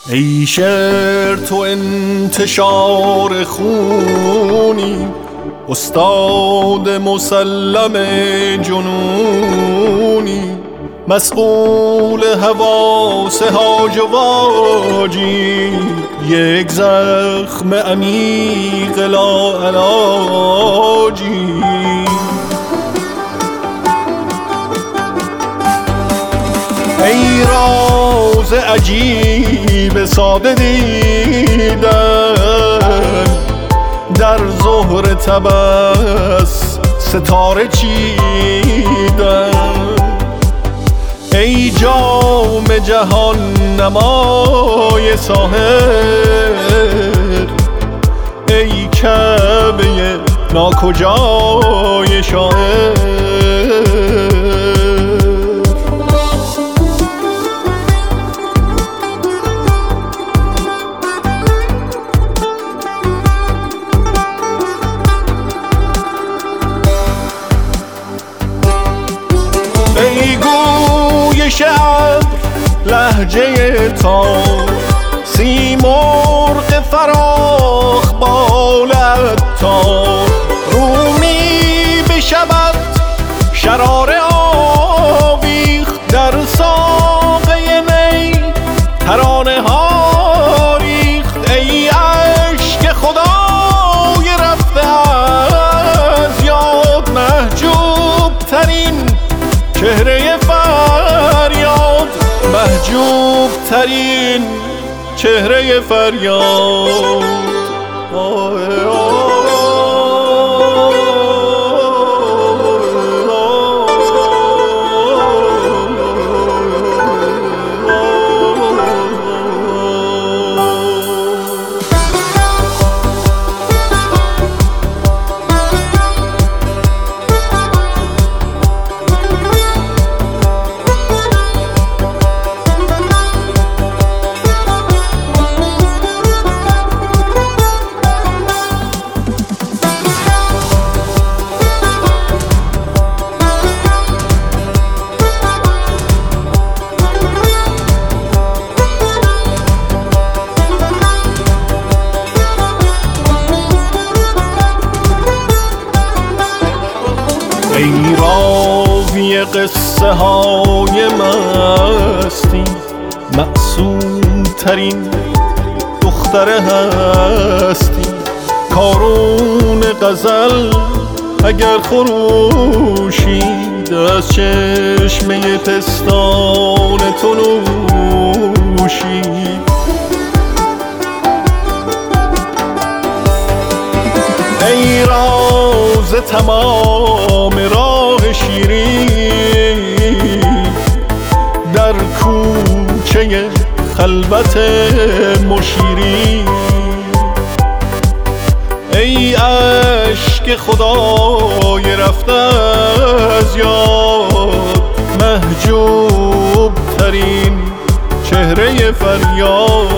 ای شعر تو انتشار خونی، استاد مسلم جنونی، مسئول حواس هاج و واجی، یک زخم عمیق لاعلاجی. ای راز عجیب ساده دیدن، در ظهر تبس ستاره چیدن. ای جام جهان نمای ساحر، ای کعبه ناکجای شاعر. ای گویش ابر لهجه تار، سیمرغ فراخ بال عطار. رومی بشود شرار آویخت، در ساقه می ترانه ها ریخت. ای اشک خدای رفته از یاد، محجوب ترین چهره فریاد، محجوب ترین چهره فریاد. ای راوی قصه های مستی، معصوم ترین دختر هستی. کارون غزل اگر خروشید، از چشمه پستان تو نوشید. ای راز تمام راه شیرین، در کوچه خلوت مشیری. ای اشک خدای رفته از یاد، محجوب ترین چهره فریاد.